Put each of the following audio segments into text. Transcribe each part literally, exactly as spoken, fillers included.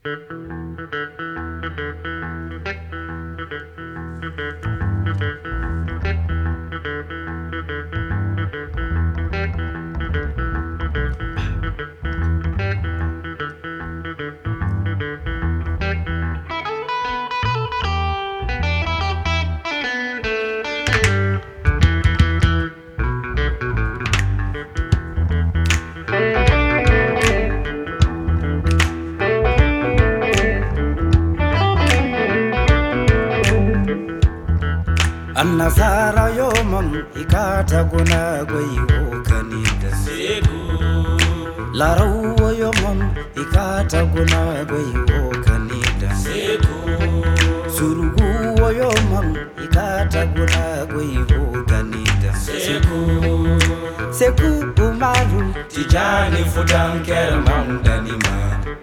Annasara yomam ikata guna goyo kanida Seku Larawo yomam ikata guna goyo kanida Seku Surugu yomam ikata guna goyo kanida Seku Seku Umaru Tijani fudan kermam danima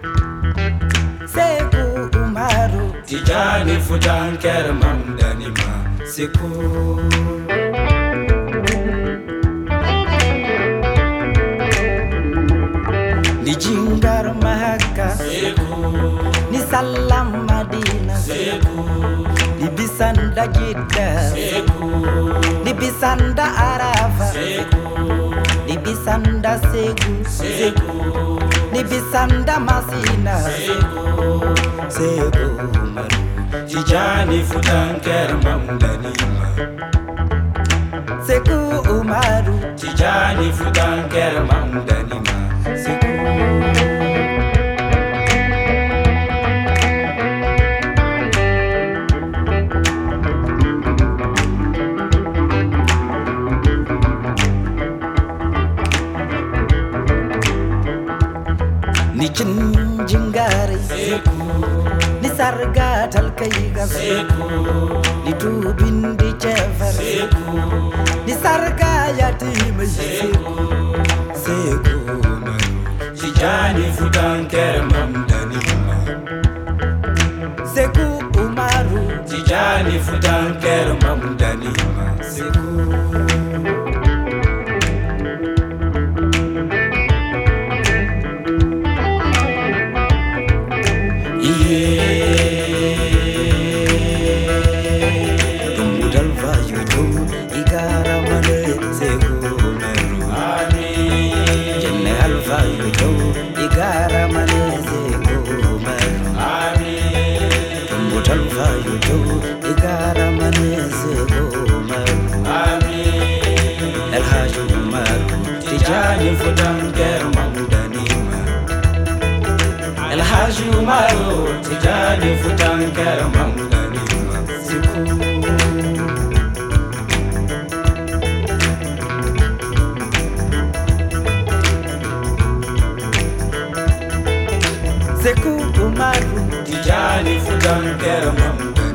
Seku Umaru Tijani fudan kermam danima Seku Ni jingar Mahaka Seku Ni Salam Madina Seku Ni Bisanda Jeddah Seku Ni Bisanda Arafa Seku Ni Bisanda Segu Seku Ni Bisanda Masina Seku Segu Umaru Tijani fudan kermam danima Seku Umaru Tijani fudan kermam danima Seku Ni Jinjingari Seku Ni Sarga Talkaiga Seku Ni Tubin di Chever Seku Ni Sarga Yatima Seku Seku Umaru Tijani fudan kermam danima Seku Umaru Tijani fudan kermam danima Seku Dumudal vayu jo igara male Seku Umaru Amin Jenne alfa yu jo igara male Seku Umaru Amin Dumudal vayu jo igara male Seku Umaru Amin El Haji Umaru Tijani fudan kermam danima El Haji Umaru Tijani fudan kermam danima Seku Tijani fudan kermam danima